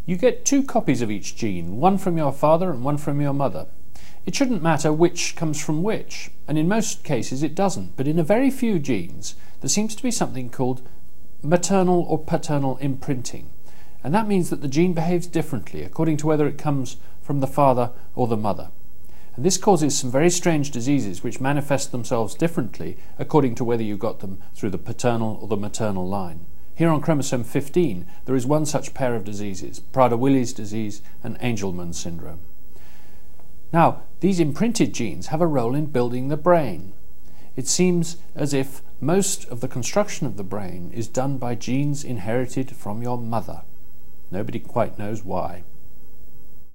You get 2 copies of each gene, one from your father and one from your mother. It shouldn't matter which comes from which, and in most cases it doesn't, but in a very few genes there seems to be something called maternal or paternal imprinting, and that means that the gene behaves differently according to whether it comes from the father or the mother. And this causes some very strange diseases which manifest themselves differently according to whether you got them through the paternal or the maternal line. Here on chromosome 15 there is one such pair of diseases, Prader-Willi's disease and Angelman syndrome. Now, these imprinted genes have a role in building the brain. It seems as if most of the construction of the brain is done by genes inherited from your mother. Nobody quite knows why.